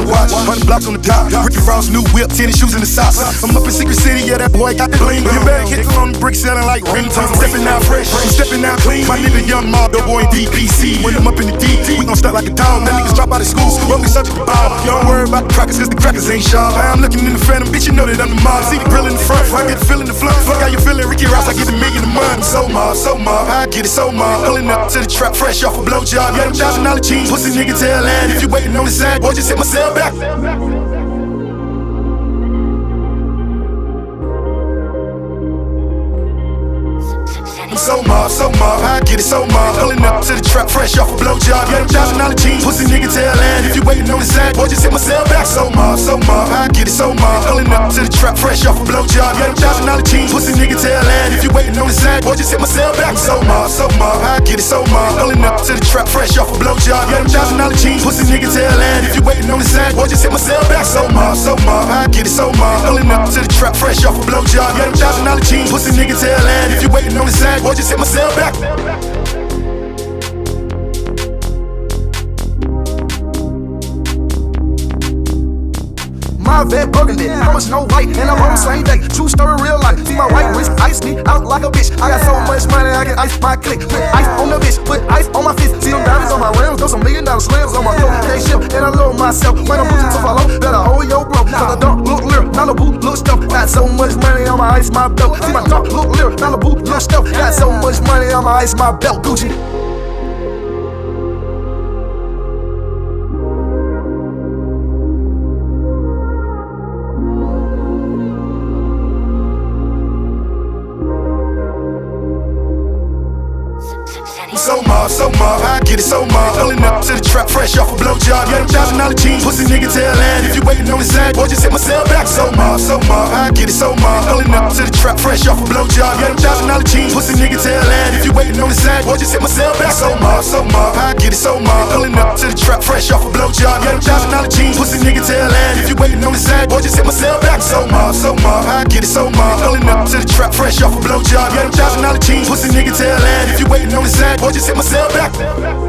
watch. 100 blocks on the dot. Ricky Ross, new whip, tennis shoes in the socks. I'm up in Secret City, yeah, that boy got the bling. You better hit on the brick selling like ringtones. Stepping out fresh, stepping out clean. My nigga Young Mob, the boy in DPC. When I'm up in the D, we gon' start like a dog. That niggas drop out of school, roll me subject to ball. You don't worry about the crackers, cause the crackers ain't sharp. I'm looking in the phantom, bitch, you know that I'm the mob. See the grill in the front, I get the feel in the front. Fuck how you feeling, Ricky Ross, I get the million a month. So mob, I get it so mob. Pulling up to the trap, fresh off a blowjob. Yeah, them $1,000 jeans, pussy nigga tell lad. If you waiting on the side, boy, just hit myself back. So mob, I get it so mob. Pulling up to the trap, fresh off a blowjob. Yeah, them $1,000 jeans, pussy nigga tell lad. If you waiting on the side, boy, just hit myself back. So mob, I get it so mob. Pulling up to the trap, fresh off a blowjob. Yeah, them $1,000 jeans, pussy nigga tell lad. If you waiting on the side, boy, just hit myself back. So mob, I get it so mob. Pulling up to the trap, fresh off a blowjob. Yeah, them $1,000 jeans, pussy nigga tell lad. If you waiting on the side, boy, just hit myself back. So mob, I get it so mob. Pulling up to the trap, fresh off a blowjob. Yeah, them $1,000 jeans, pussy nigga tell lad. If you waiting on the side, boy, just hit myself back. My vet burgundy, I'm a Snow White, and I'm on the same day. True story, real life. See my right wrist, ice me out like a bitch. I got so much money, I can ice my click. Put ice on the bitch, put ice on my fist. See them diamonds on my rims, those some $1 million slams on my throat. Can't ship, and I love myself. When I'm pushing to follow, better hold your bro. Cause I don't look lyric, Malibu, look stuff. Got so much money, I'ma ice my belt. See my dog look lyric, Malibu, look stuff. Got so much money, I'ma ice my belt. Gucci. So mob, I get it so mob. Pulling up to the trap, fresh off a blowjob. Yeah, them $1,000 jeans, pussy nigga tell lad. If you waiting on the side, boy, just hit myself back. So mob, I get it so mob. Pulling up to the trap, fresh off a blowjob. Yeah, them $1,000 jeans, pussy nigga tell lad. If you waiting on the side, boy, just hit myself back. So mob, I get it so mob. Pulling up to the trap, fresh off a blowjob. Yeah, them $1,000 jeans, pussy nigga tell lad. If you waiting on the side, boy, just hit myself back. So mob, I get it so mob. Pulling up to the trap, fresh off a blowjob. Yeah, them $1,000 jeans, pussy nigga tell lad. If you waiting on the side, boy, just hit myself back.